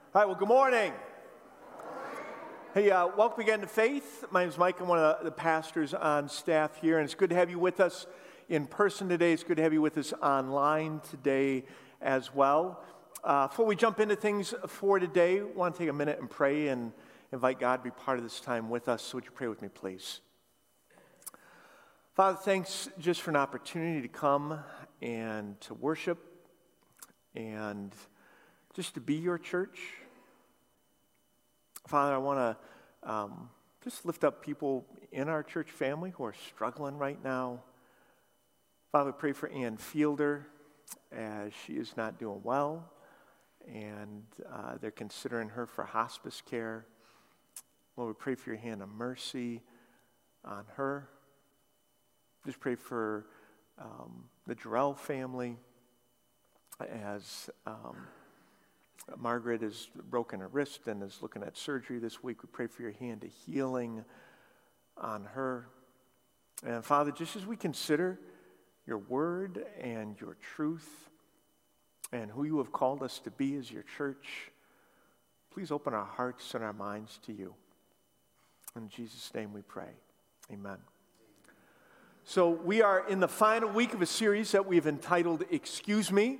All right, well, good morning. Hey, welcome again to Faith. My name is Mike. I'm one of the pastors on staff here, and it's good to have you with us in person today. It's good to have you with us online today as well. Before we jump into things for today, I want to take a minute and pray and invite God to be part of this time with us. So would you pray with me, please? Father, thanks just for an opportunity to come and to worship and just to be your church. Father, I want to just lift up people in our church family who are struggling right now. Father, pray for Ann Fielder as she is not doing well, and they're considering her for hospice care. Lord, we pray for your hand of mercy on her. Just pray for the Jarrell family as Margaret has broken her wrist and is looking at surgery this week. We pray for your hand of healing on her. And Father, just as we consider your word and your truth and who you have called us to be as your church, please open our hearts and our minds to you. In Jesus' name we pray. Amen. So we are in the final week of a series that we've entitled Excuse Me.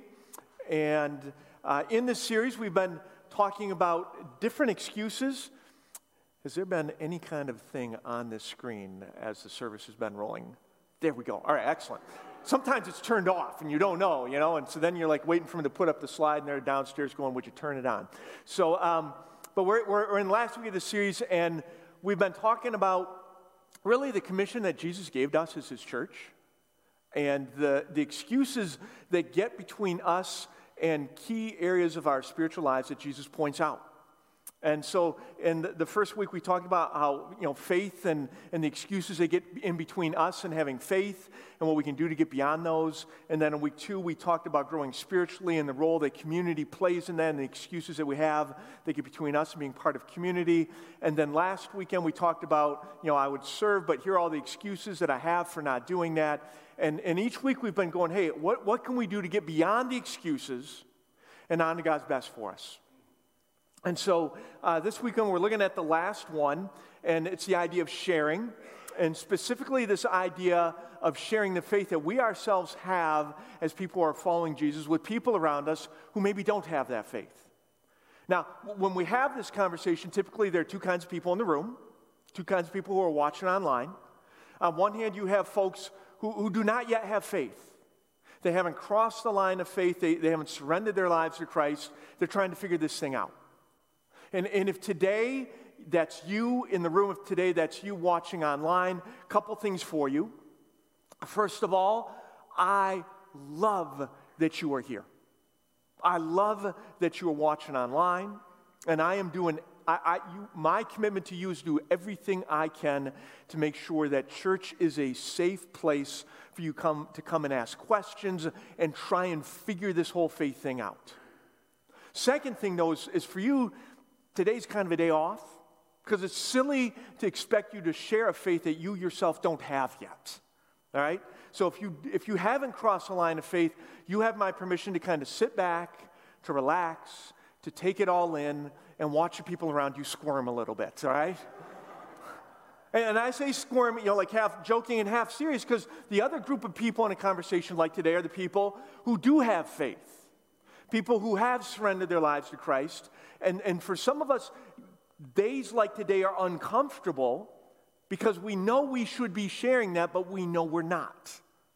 And in this series, we've been talking about different excuses. Has there been any kind of thing on this screen as the service has been rolling? There we go. All right, excellent. Sometimes it's turned off and you don't know, and so then you're like waiting for them to put up the slide and they're downstairs going, would you turn it on? So, but we're in the last week of the series, and we've been talking about really the commission that Jesus gave to us as his church and the excuses that get between us and key areas of our spiritual lives that Jesus points out. And so in the first week, we talked about how, faith and the excuses that get in between us and having faith and what we can do to get beyond those. And then in week 2, we talked about growing spiritually and the role that community plays in that and the excuses that we have that get between us and being part of community. And then last weekend, we talked about, I would serve, but here are all the excuses that I have for not doing that. And each week we've been going, hey, what can we do to get beyond the excuses and on to God's best for us? And so this weekend we're looking at the last one, and it's the idea of sharing, and specifically this idea of sharing the faith that we ourselves have as people who are following Jesus with people around us who maybe don't have that faith. Now, when we have this conversation, typically there are two kinds of people in the room, two kinds of people who are watching online. On one hand, you have folks who do not yet have faith. They haven't crossed the line of faith. They haven't surrendered their lives to Christ. They're trying to figure this thing out. And if today that's you in the room, if today that's you watching online, a couple things for you. First of all, I love that you are here. I love that you are watching online, and I am doing my commitment to you is to do everything I can to make sure that church is a safe place for you to come and ask questions and try and figure this whole faith thing out. Second thing, though, is for you, today's kind of a day off because it's silly to expect you to share a faith that you yourself don't have yet. All right? So if you haven't crossed the line of faith, you have my permission to kind of sit back, to relax, to take it all in, and watch the people around you squirm a little bit, all right? And I say squirm, like half joking and half serious, because the other group of people in a conversation like today are the people who do have faith, people who have surrendered their lives to Christ. And for some of us, days like today are uncomfortable because we know we should be sharing that, but we know we're not.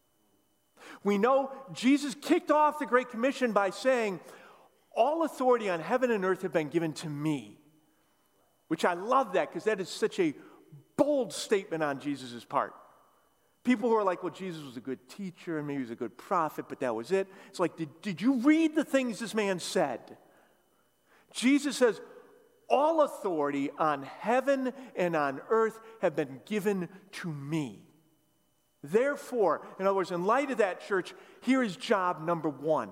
We know Jesus kicked off the Great Commission by saying, all authority on heaven and earth have been given to me, which I love that because that is such a bold statement on Jesus' part. People who are like, well, Jesus was a good teacher and maybe he was a good prophet, but that was it. It's like, did you read the things this man said? Jesus says, all authority on heaven and on earth have been given to me. Therefore, in other words, in light of that, church, here is job number 1.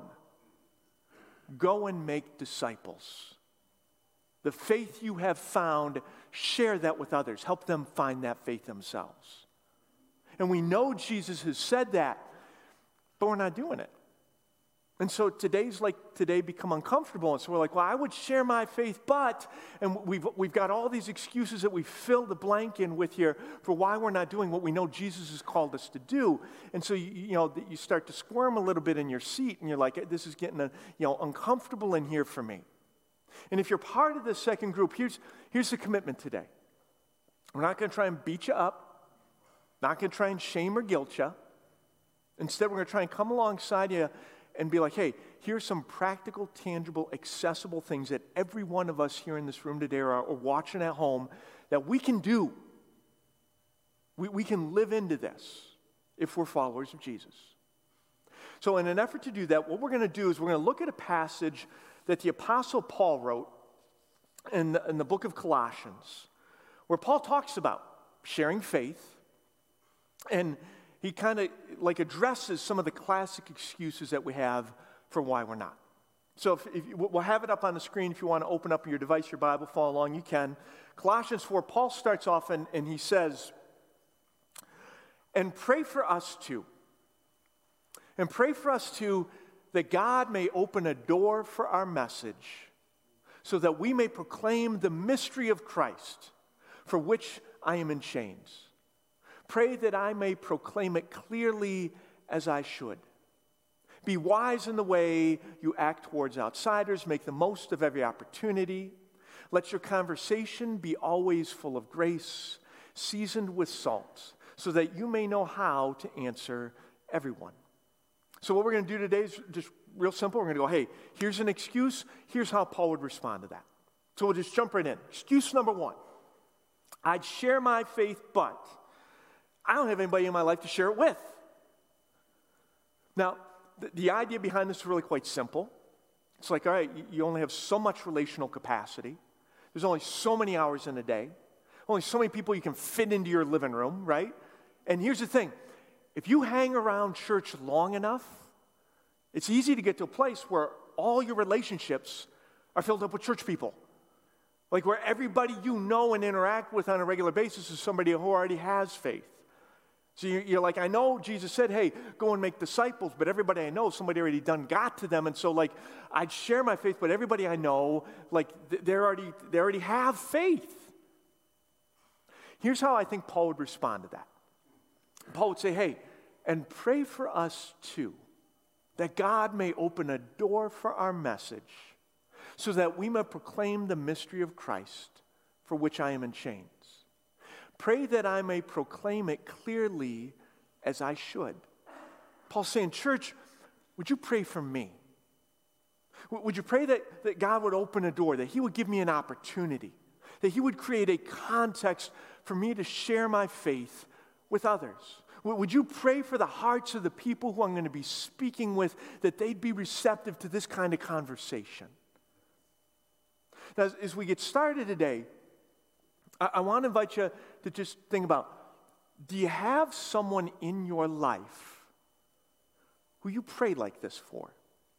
Go and make disciples. The faith you have found, share that with others. Help them find that faith themselves. And we know Jesus has said that, but we're not doing it. And so today's like today become uncomfortable. And so we're like, well, I would share my faith, but, and we've got all these excuses that we fill the blank in with here for why we're not doing what we know Jesus has called us to do. And so, you start to squirm a little bit in your seat and you're like, this is getting, uncomfortable in here for me. And if you're part of the second group, here's the commitment today. We're not going to try and beat you up, not going to try and shame or guilt you. Instead, we're going to try and come alongside you and be like, hey, here's some practical, tangible, accessible things that every one of us here in this room today or watching at home that we can do. We can live into this if we're followers of Jesus. So in an effort to do that, what we're going to do is we're going to look at a passage that the Apostle Paul wrote in the book of Colossians, where Paul talks about sharing faith, and he kind of like addresses some of the classic excuses that we have for why we're not. So we'll have it up on the screen. If you want to open up your device, your Bible, follow along, you can. Colossians 4, Paul starts off and he says, and pray for us too. And pray for us too that God may open a door for our message so that we may proclaim the mystery of Christ, for which I am in chains. Pray that I may proclaim it clearly as I should. Be wise in the way you act towards outsiders. Make the most of every opportunity. Let your conversation be always full of grace, seasoned with salt, so that you may know how to answer everyone. So what we're going to do today is just real simple. We're going to go, hey, here's an excuse. Here's how Paul would respond to that. So we'll just jump right in. Excuse number one. I'd share my faith, but I don't have anybody in my life to share it with. Now, the idea behind this is really quite simple. It's like, all right, you only have so much relational capacity. There's only so many hours in a day. Only so many people you can fit into your living room, right? And here's the thing. If you hang around church long enough, it's easy to get to a place where all your relationships are filled up with church people. Like where everybody you know and interact with on a regular basis is somebody who already has faith. So you're like, I know Jesus said, hey, go and make disciples, but everybody I know, somebody already got to them. And so like, I'd share my faith, but everybody I know, like they already have faith. Here's how I think Paul would respond to that. Paul would say, hey, and pray for us too, that God may open a door for our message so that we may proclaim the mystery of Christ, for which I am in chains. Pray that I may proclaim it clearly as I should. Paul's saying, church, would you pray for me? Would you pray that God would open a door, that he would give me an opportunity, that he would create a context for me to share my faith with others? Would you pray for the hearts of the people who I'm going to be speaking with, that they'd be receptive to this kind of conversation? Now, as we get started today, I want to invite you to just think about, do you have someone in your life who you pray like this for?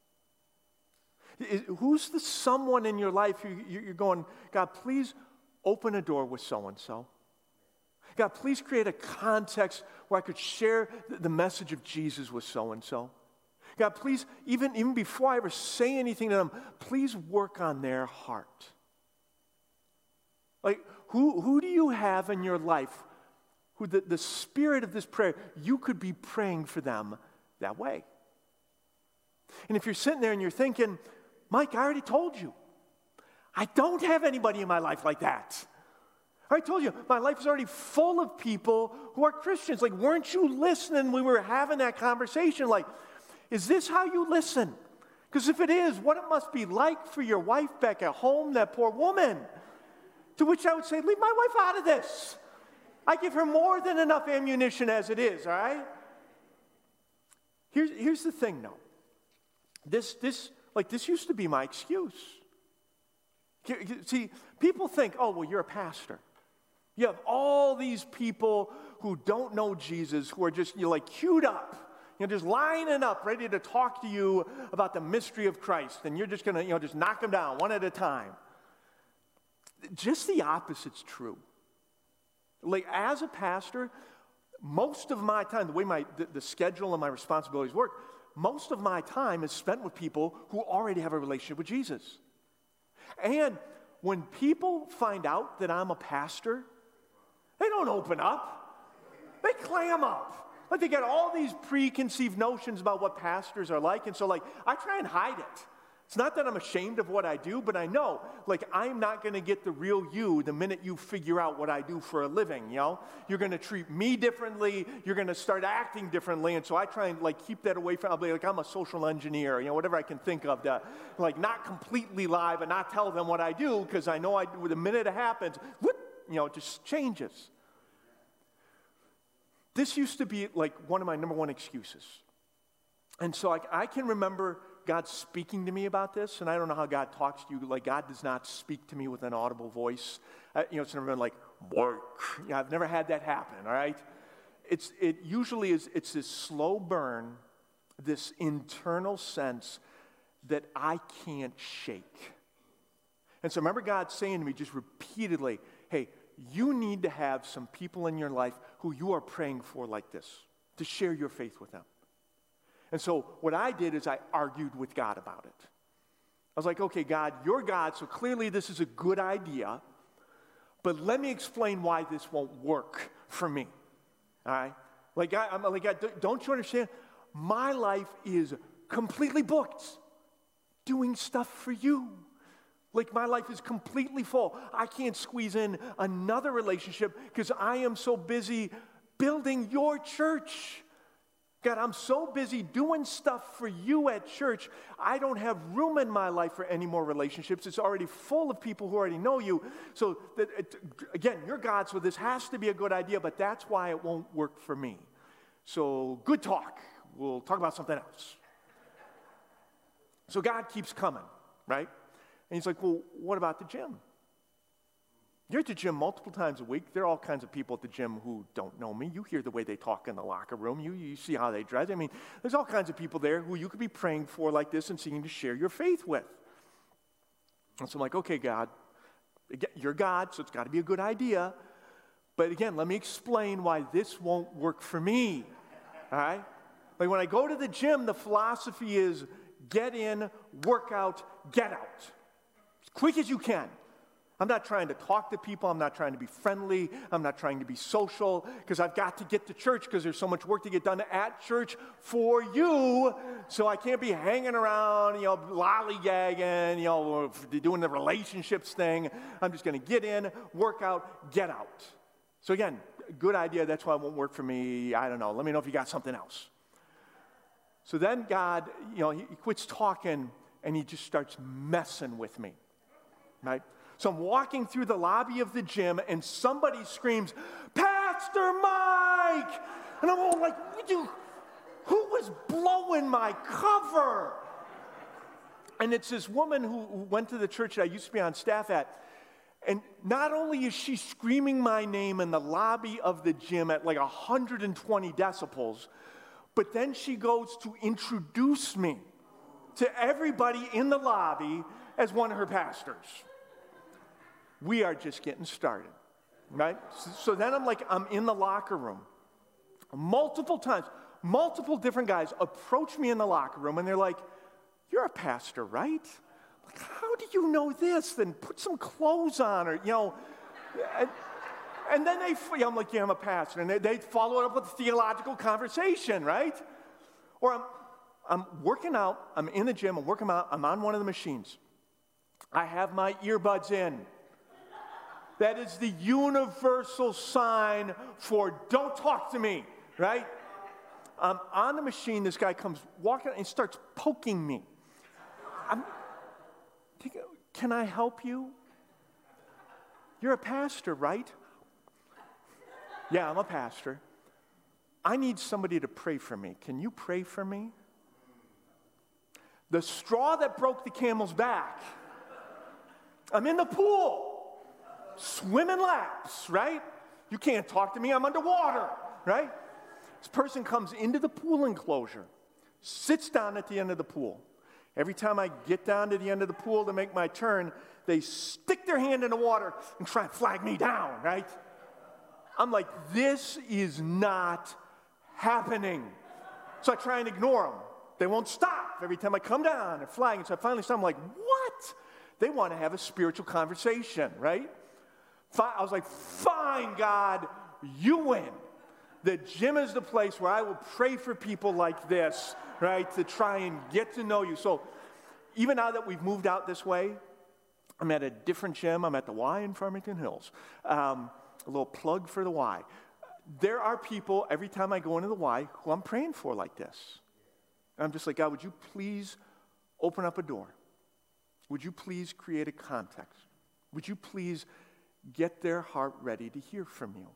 Who's the someone in your life you're going, God, please open a door with so-and-so? God, please create a context where I could share the message of Jesus with so-and-so. God, please, even before I ever say anything to them, please work on their heart. Like, who do you have in your life who the spirit of this prayer, you could be praying for them that way? And if you're sitting there and you're thinking, Mike, I already told you, I don't have anybody in my life like that. I told you, my life is already full of people who are Christians. Like, weren't you listening when we were having that conversation? Like, is this how you listen? Because if it is, what it must be like for your wife back at home, that poor woman. To which I would say, leave my wife out of this. I give her more than enough ammunition as it is, all right? Here's the thing, though. This used to be my excuse. See, people think, oh, well, you're a pastor. You have all these people who don't know Jesus, who are just, queued up, just lining up, ready to talk to you about the mystery of Christ, and you're just going to, just knock them down one at a time. Just the opposite's true. Like, as a pastor, most of my time, the way the schedule and my responsibilities work, most of my time is spent with people who already have a relationship with Jesus. And when people find out that I'm a pastor, they don't open up. They clam up. Like they get all these preconceived notions about what pastors are like. And so like I try and hide it. It's not that I'm ashamed of what I do, but I know, like, I'm not going to get the real you the minute you figure out what I do for a living, you know? You're going to treat me differently. You're going to start acting differently. And so I try and, like, keep that away from, I'll be like, I'm a social engineer, you know, whatever I can think of to, like, not completely lie, but not tell them what I do, because I know the minute it happens, whoop, you know, it just changes. This used to be, like, one of my number one excuses. And so I can remember God speaking to me about this, and I don't know how God talks to you. Like, God does not speak to me with an audible voice. You know, it's never been like, work. You know, I've never had that happen, all right? It usually is, it's this slow burn, this internal sense that I can't shake. And so I remember God saying to me just repeatedly, hey, you need to have some people in your life who you are praying for like this, to share your faith with them. And so what I did is I argued with God about it. I was like, okay, God, you're God, so clearly this is a good idea, but let me explain why this won't work for me. All right? Like, I'm like, God, don't you understand? My life is completely booked doing stuff for you. Like, my life is completely full. I can't squeeze in another relationship because I am so busy building your church. God, I'm so busy doing stuff for you at church, I don't have room in my life for any more relationships. It's already full of people who already know you. So, again, you're God, so this has to be a good idea, but that's why it won't work for me. So, good talk. We'll talk about something else. So God keeps coming, right? And he's like, well, what about the gym? You're at the gym multiple times a week. There are all kinds of people at the gym who don't know me. You hear the way they talk in the locker room. You see how they dress. I mean, there's all kinds of people there who you could be praying for like this and seeking to share your faith with. And so I'm like, okay, God, you're God, so it's got to be a good idea. But again, let me explain why this won't work for me. All right? Like when I go to the gym, the philosophy is get in, work out, get out. As quick as you can. I'm not trying to talk to people. I'm not trying to be friendly. I'm not trying to be social because I've got to get to church because there's so much work to get done at church for you. So I can't be hanging around, you know, lollygagging, you know, doing the relationships thing. I'm just going to get in, work out, get out. So again, good idea. That's why it won't work for me. I don't know. Let me know if you got something else. So then God, you know, he quits talking and he just starts messing with me, right? So I'm walking through the lobby of the gym, and somebody screams, Pastor Mike! And I'm all like, who was blowing my cover? And it's this woman who went to the church that I used to be on staff at. And not only is she screaming my name in the lobby of the gym at like 120 decibels, but then she goes to introduce me to everybody in the lobby as one of her pastors. We are just getting started, right? So then I'm in the locker room. Multiple times, multiple different guys approach me in the locker room, and they're like, you're a pastor, right? Like, how do you know this? Then put some clothes on, or, you know. And then I'm like, yeah, I'm a pastor. And they follow it up with a theological conversation, right? Or I'm working out, I'm in the gym, I'm working out, I'm on one of the machines. I have my earbuds in. That is the universal sign for don't talk to me, right? I'm on the machine, this guy comes walking and starts poking me. I'm thinking, can I help you? You're a pastor, right? Yeah, I'm a pastor. I need somebody to pray for me. Can you pray for me? The straw that broke the camel's back. I'm in the pool. Swimming laps, right? You can't talk to me, I'm underwater, right? This person comes into the pool enclosure, sits down at the end of the pool. Every time I get down to the end of the pool to make my turn, they stick their hand in the water and try and flag me down, right? I'm like, this is not happening. So I try and ignore them. They won't stop. Every time I come down, they're flying. And so I finally saw, I'm like, what? They want to have a spiritual conversation, right? I was like, fine, God, you win. The gym is the place where I will pray for people like this, right, to try and get to know you. So even now that we've moved out this way, I'm at a different gym. I'm at the Y in Farmington Hills. A little plug for the Y. There are people, every time I go into the Y, who I'm praying for like this. And I'm just like, God, would you please open up a door? Would you please create a context? Would you please get their heart ready to hear from you?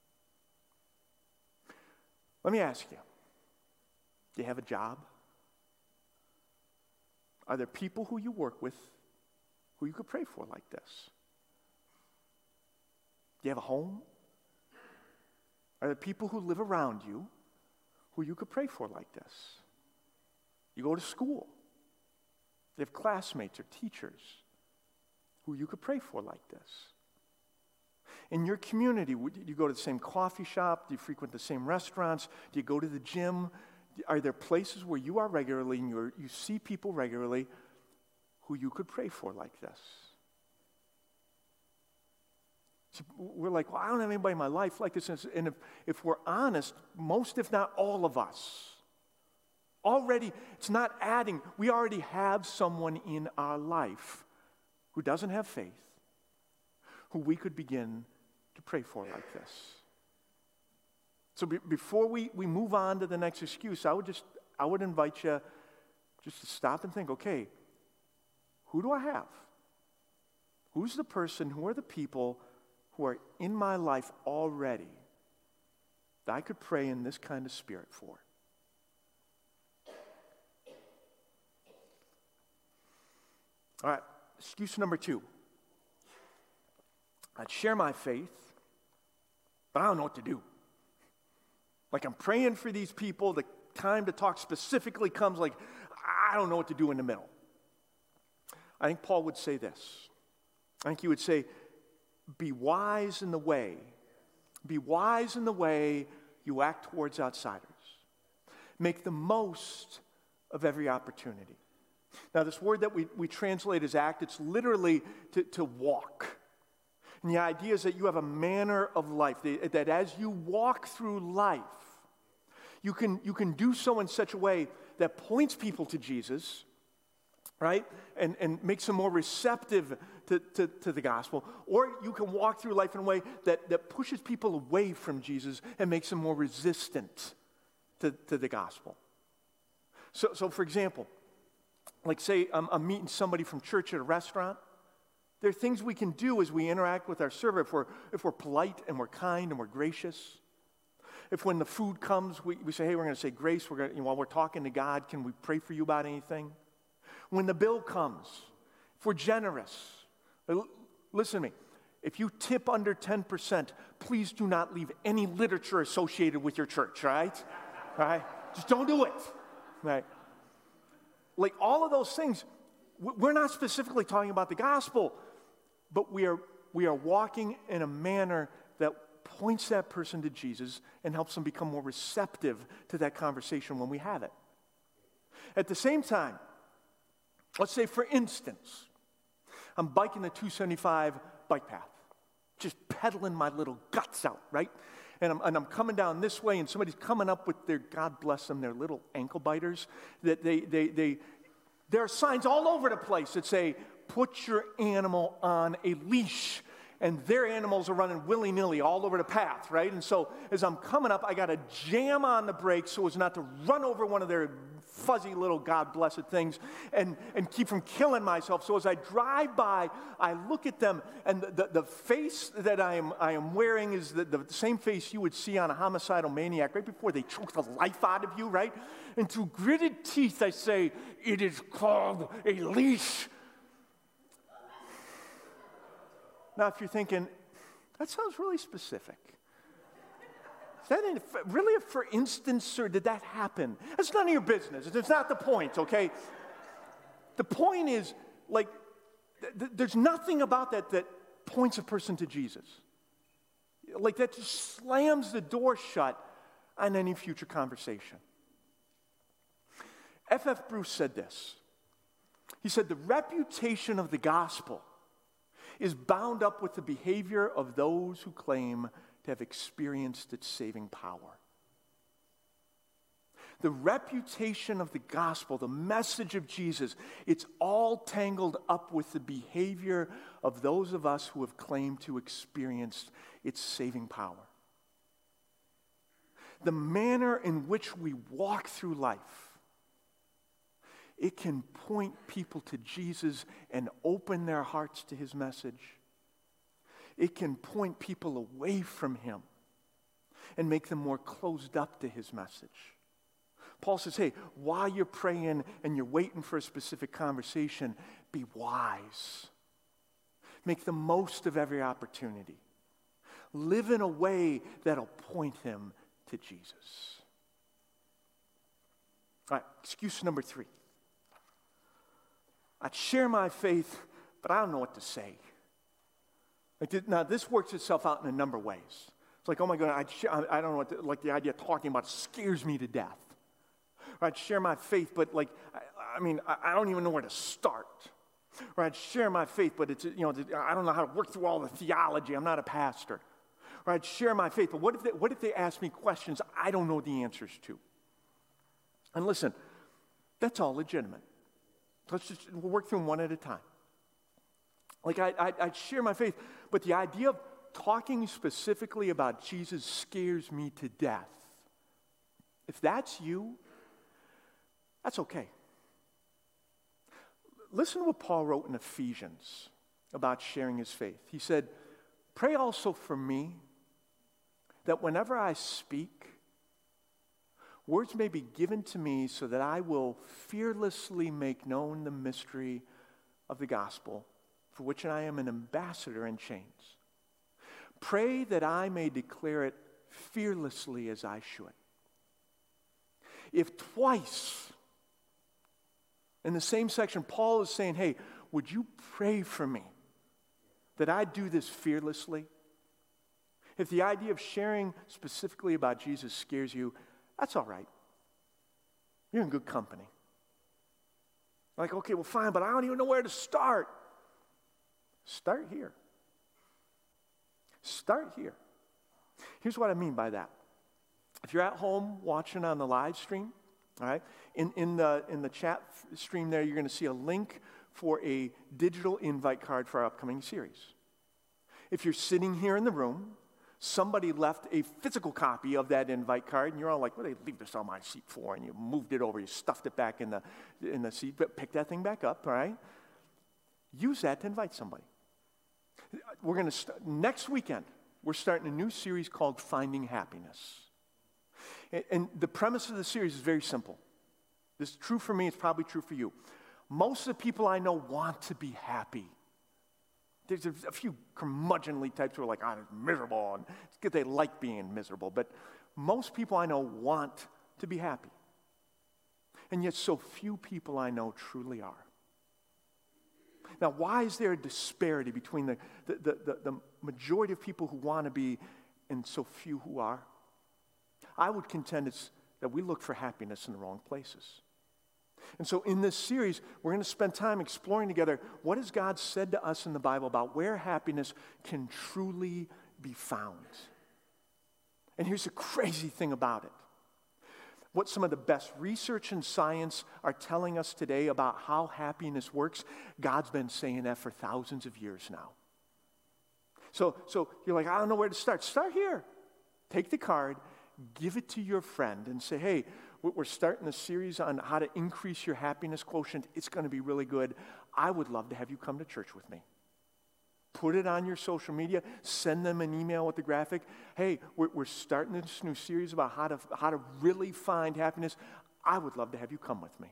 Let me ask you, do you have a job? Are there people who you work with who you could pray for like this? Do you have a home? Are there people who live around you who you could pray for like this? You go to school. You have classmates or teachers who you could pray for like this. In your community, do you go to the same coffee shop? Do you frequent the same restaurants? Do you go to the gym? Are there places where you are regularly and you see people regularly who you could pray for like this? See, we're like, well, I don't have anybody in my life like this. And if we're honest, most, if not all of us, already, it's not adding. We already have someone in our life who doesn't have faith, who we could begin to pray for like this. So before we move on to the next excuse, I would invite you just to stop and think, okay, who do I have? Who's the person, who are the people who are in my life already that I could pray in this kind of spirit for? All right, excuse number 2. I'd share my faith, but I don't know what to do. Like, I'm praying for these people. The time to talk specifically comes, like, I don't know what to do in the middle. I think Paul would say this. I think he would say, be wise in the way. Be wise in the way you act towards outsiders. Make the most of every opportunity. Now, this word that we translate as act, it's literally to walk. And the idea is that you have a manner of life, that as you walk through life, you can do so in such a way that points people to Jesus, right? And makes them more receptive to the gospel. Or you can walk through life in a way that pushes people away from Jesus and makes them more resistant to the gospel. So for example, like say I'm meeting somebody from church at a restaurant. There are things we can do as we interact with our server if we're polite and we're kind and we're gracious. If when the food comes, we say, hey, we're going to say grace. While we're talking to God, can we pray for you about anything? When the bill comes, if we're generous, listen to me. If you tip under 10%, please do not leave any literature associated with your church, right? Right? Just don't do it, right? Like all of those things, we're not specifically talking about the gospel, but we are walking in a manner that points that person to Jesus and helps them become more receptive to that conversation when we have it. At the same time, let's say, for instance, I'm biking the 275 bike path, just pedaling my little guts out, right? And I'm coming down this way, and somebody's coming up with their, God bless them, their little ankle biters. That there are signs all over the place that say, put your animal on a leash. And their animals are running willy-nilly all over the path, right? And so as I'm coming up, I got to jam on the brakes so as not to run over one of their fuzzy little God-blessed things and keep from killing myself. So as I drive by, I look at them, and the face that I am wearing is the same face you would see on a homicidal maniac right before they choke the life out of you, right? And through gritted teeth, I say, it is called a leash. Now, if you're thinking, that sounds really specific. Is that really a for instance, or did that happen? That's none of your business. It's not the point, okay? The point is, like, there's nothing about that points a person to Jesus. Like, that just slams the door shut on any future conversation. F.F. Bruce said this. He said, the reputation of the gospel is bound up with the behavior of those who claim to have experienced its saving power. The reputation of the gospel, the message of Jesus, it's all tangled up with the behavior of those of us who have claimed to experience its saving power. The manner in which we walk through life, it can point people to Jesus and open their hearts to his message. It can point people away from him and make them more closed up to his message. Paul says, hey, while you're praying and you're waiting for a specific conversation, be wise. Make the most of every opportunity. Live in a way that'll point him to Jesus. All right, excuse number 3. I'd share my faith, but I don't know what to say. Now, this works itself out in a number of ways. It's like, oh my God, I don't know what to, like the idea of talking about scares me to death. Or I'd share my faith, but like, I don't even know where to start. Or I'd share my faith, but it's, I don't know how to work through all the theology. I'm not a pastor. Or I'd share my faith, but what if they ask me questions I don't know the answers to? And listen, that's all legitimate. We'll work through them one at a time. Like I'd share my faith, but the idea of talking specifically about Jesus scares me to death. If that's you, that's okay. Listen to what Paul wrote in Ephesians about sharing his faith. He said, pray also for me that whenever I speak, words may be given to me so that I will fearlessly make known the mystery of the gospel, for which I am an ambassador in chains. Pray that I may declare it fearlessly as I should. If twice in the same section, Paul is saying, hey, would you pray for me that I do this fearlessly? If the idea of sharing specifically about Jesus scares you, that's all right. You're in good company. Like, okay, well, fine, but I don't even know where to start. Start here. Start here. Here's what I mean by that. If you're at home watching on the live stream, all right, in the chat stream there, you're going to see a link for a digital invite card for our upcoming series. If you're sitting here in the room, somebody left a physical copy of that invite card, and you're all like, well, they leave this on my seat for, and you moved it over, you stuffed it back in the seat, but pick that thing back up, all right? Use that to invite somebody. We're going to next weekend, we're starting a new series called Finding Happiness. And the premise of the series is very simple. This is true for me, it's probably true for you. Most of the people I know want to be happy. There's a few curmudgeonly types who are like, I'm miserable, and it's good they like being miserable. But most people I know want to be happy. And yet so few people I know truly are. Now, why is there a disparity between the majority of people who want to be and so few who are? I would contend it's that we look for happiness in the wrong places. And so in this series, we're going to spend time exploring together what has God said to us in the Bible about where happiness can truly be found. And here's the crazy thing about it. What some of the best research and science are telling us today about how happiness works, God's been saying that for thousands of years now. So you're like, I don't know where to start. Start here. Take the card, give it to your friend, and say, hey, we're starting a series on how to increase your happiness quotient. It's going to be really good. I would love to have you come to church with me. Put it on your social media. Send them an email with the graphic. Hey, we're starting this new series about how to really find happiness. I would love to have you come with me.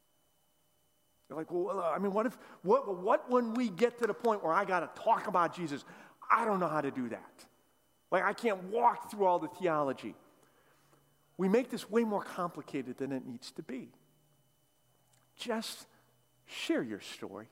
You're like, well, I mean, what when we get to the point where I got to talk about Jesus? I don't know how to do that. Like, I can't walk through all the theology. We make this way more complicated than it needs to be. Just share your story.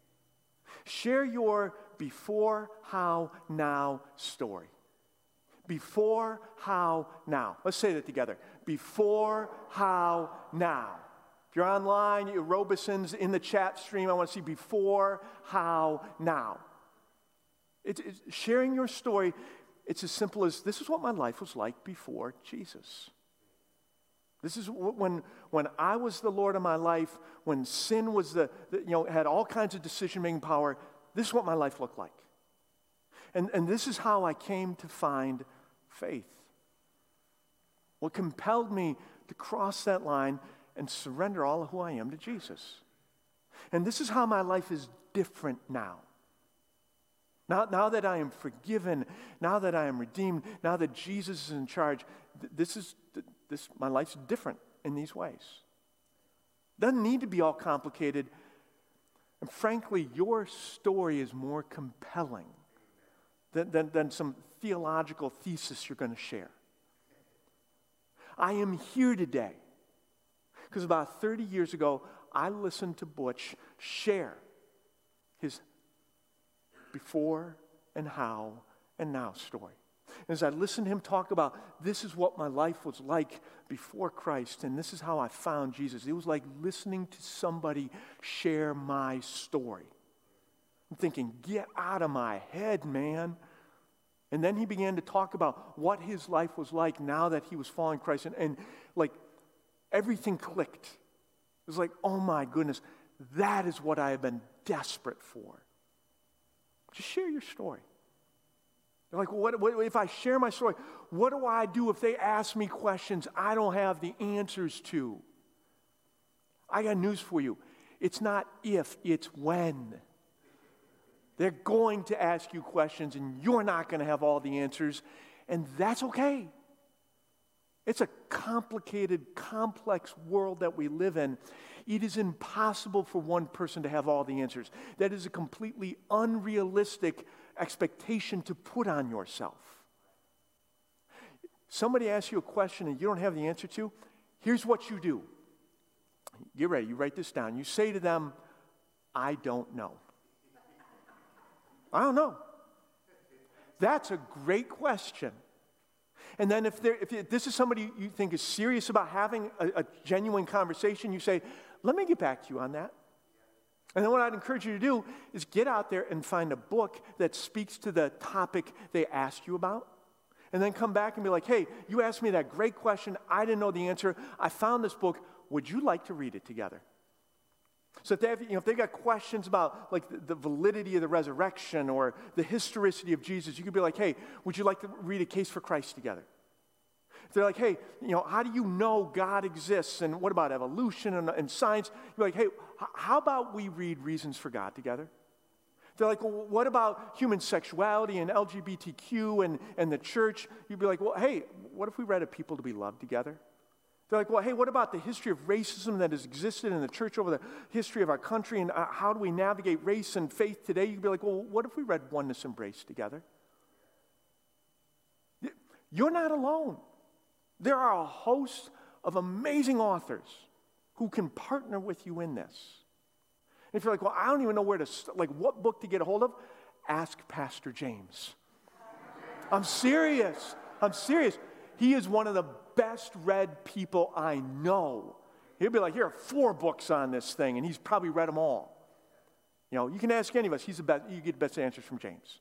Share your before, how, now story. Before, how, now. Let's say that together. Before, how, now. If you're online, you Robison's in the chat stream. I want to see before, how, now. It's sharing your story. It's as simple as, this is what my life was like before Jesus. This is when I was the Lord of my life, when sin was had all kinds of decision-making power. This is what my life looked like. And this is how I came to find faith. What compelled me to cross that line and surrender all of who I am to Jesus. And this is how my life is different now. Now that I am forgiven, now that I am redeemed, now that Jesus is in charge, my life's different in these ways. Doesn't need to be all complicated. And frankly, your story is more compelling than some theological thesis you're going to share. I am here today because about 30 years ago, I listened to Butch share his before and how and now story. And as I listened to him talk about, this is what my life was like before Christ, and this is how I found Jesus. It was like listening to somebody share my story. I'm thinking, get out of my head, man. And then he began to talk about what his life was like now that he was following Christ. And like everything clicked. It was like, oh my goodness, that is what I have been desperate for. Just share your story. They're like, well, what if I share my story, what do I do if they ask me questions I don't have the answers to? I got news for you. It's not if, it's when. They're going to ask you questions and you're not going to have all the answers, and that's okay. It's a complicated, complex world that we live in. It is impossible for one person to have all the answers. That is a completely unrealistic expectation to put on yourself. Somebody asks you a question and you don't have the answer to, here's what you do. Get ready, you write this down. You say to them, I don't know. I don't know. That's a great question. And then if this is somebody you think is serious about having a genuine conversation, you say, let me get back to you on that. And then what I'd encourage you to do is get out there and find a book that speaks to the topic they asked you about. And then come back and be like, hey, you asked me that great question. I didn't know the answer. I found this book. Would you like to read it together? So if they've got questions about like the validity of the resurrection or the historicity of Jesus, you could be like, hey, would you like to read A Case for Christ together? If they're like, hey, how do you know God exists? And what about evolution and science? You're like, hey, how about we read Reasons for God together? They're like, well, what about human sexuality and LGBTQ and the church? You'd be like, well, hey, what if we read A People to Be Loved together? They're like, well, hey, what about the history of racism that has existed in the church over the history of our country, and how do we navigate race and faith today? You'd be like, well, what if we read Oneness Embrace together? You're not alone. There are a host of amazing authors who can partner with you in this. And if you're like, well, I don't even know where to, what book to get a hold of, ask Pastor James. I'm serious. He is one of the best read people I know. He'll be like, here are 4 books on this thing, and he's probably read them all. You can ask any of us. He's the best. You get the best answers from James.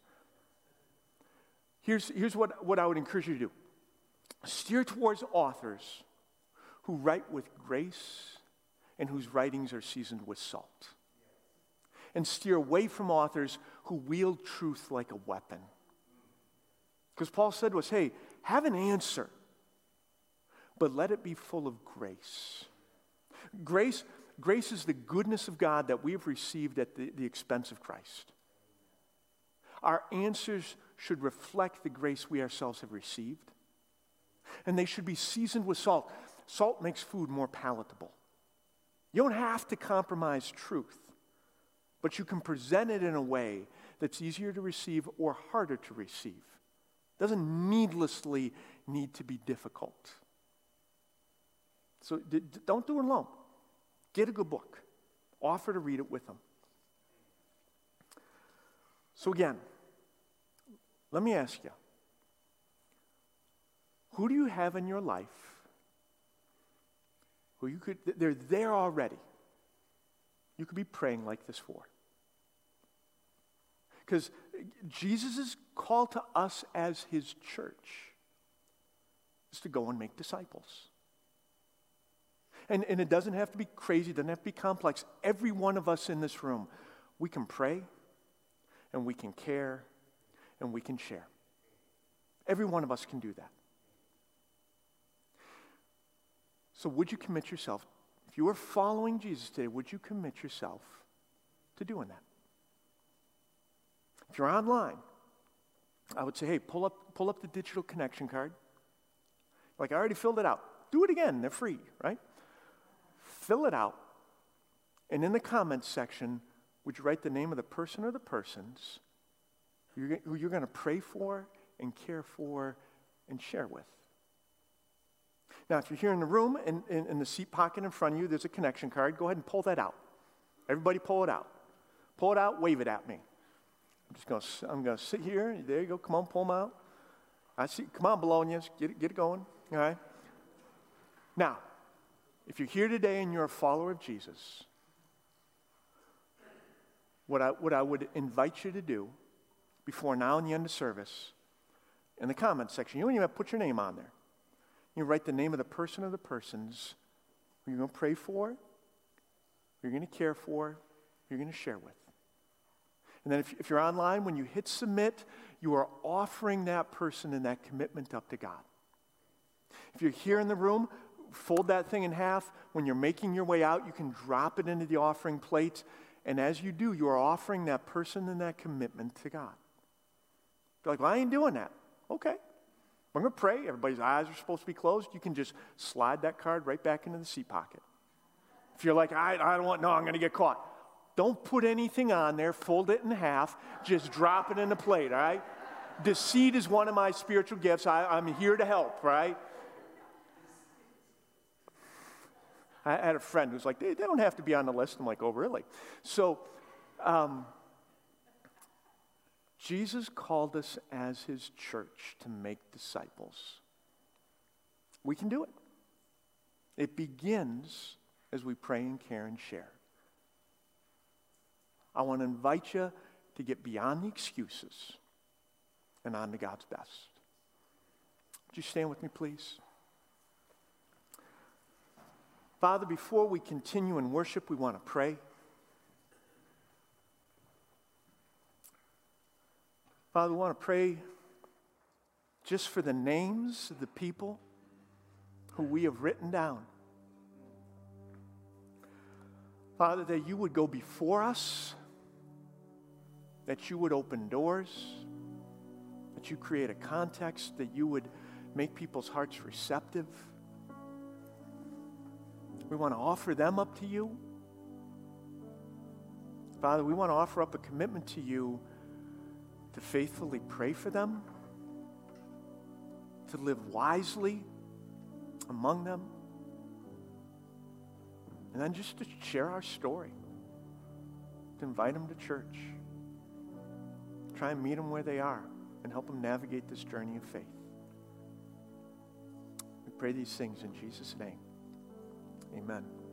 Here's what I would encourage you to do. Steer towards authors who write with grace and whose writings are seasoned with salt. And steer away from authors who wield truth like a weapon. Because Paul said to us, hey, have an answer, but let it be full of grace. Grace is the goodness of God that we have received at the expense of Christ. Our answers should reflect the grace we ourselves have received. And they should be seasoned with salt. Salt makes food more palatable. You don't have to compromise truth, but you can present it in a way that's easier to receive or harder to receive. It doesn't needlessly need to be difficult. So don't do it alone. Get a good book. Offer to read it with them. So again, let me ask you, who do you have in your life who they're there already. You could be praying like this for. Because Jesus' call to us as his church is to go and make disciples. And it doesn't have to be crazy, it doesn't have to be complex. Every one of us in this room, we can pray, and we can care, and we can share. Every one of us can do that. So would you commit yourself, if you are following Jesus today, would you commit yourself to doing that? If you're online, I would say, hey, pull up the digital connection card. Like, I already filled it out. Do it again. They're free, right? Fill it out. And in the comments section, would you write the name of the person or the persons who you're going to pray for and care for and share with? Now, if you're here in the room, in the seat pocket in front of you, there's a connection card. Go ahead and pull that out. Everybody pull it out. Pull it out, wave it at me. I'm going to sit here. There you go. Come on, pull them out. I see. Come on, Bologna. Get it going. All right. Now, if you're here today and you're a follower of Jesus, what I would invite you to do before now and the end of service, in the comments section, you don't even have to put your name on there. You write the name of the person or the persons who you're going to pray for, you're going to care for, you're going to share with. And then if you're online, when you hit submit, you are offering that person and that commitment up to God. If you're here in the room, fold that thing in half. When you're making your way out, you can drop it into the offering plate. And as you do, you are offering that person and that commitment to God. You're like, well, I ain't doing that. Okay. We're going to pray. Everybody's eyes are supposed to be closed. You can just slide that card right back into the seat pocket. If you're like, I'm going to get caught. Don't put anything on there. Fold it in half. Just drop it in the plate, all right? Deceit is one of my spiritual gifts. I'm here to help, right? I had a friend who's like, they don't have to be on the list. I'm like, oh, really? So, Jesus called us as his church to make disciples. We can do it. It begins as we pray and care and share. I want to invite you to get beyond the excuses and on to God's best. Would you stand with me, please? Father, before we continue in worship, we want to pray. Father, we want to pray just for the names of the people who we have written down. Father, that you would go before us, that you would open doors, that you create a context, that you would make people's hearts receptive. We want to offer them up to you. Father, we want to offer up a commitment to you to faithfully pray for them, to live wisely among them, and then just to share our story, to invite them to church, try and meet them where they are, and help them navigate this journey of faith. We pray these things in Jesus' name. Amen.